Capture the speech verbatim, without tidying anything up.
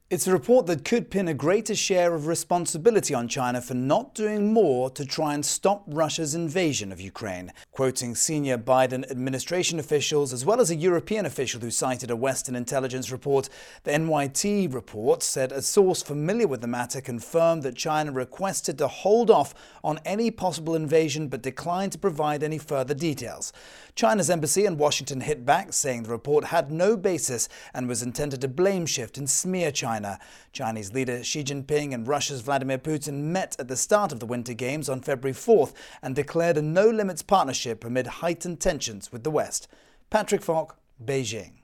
It's a report that could pin a greater share of responsibility on China for not doing more to try and stop Russia's invasion of Ukraine. Quoting senior Biden administration officials, as well as a European official who cited a Western intelligence report, the N Y T report said a source familiar with the matter confirmed that China requested to hold off on any possible invasion but declined to provide any further details. China's embassy in Washington hit back, saying the report had no basis and was intended to blame shift and smear China. Chinese leader Xi Jinping and Russia's Vladimir Putin met at the start of the Winter Games on February fourth and declared a no-limits partnership amid heightened tensions with the West. Patrick Falk, Beijing.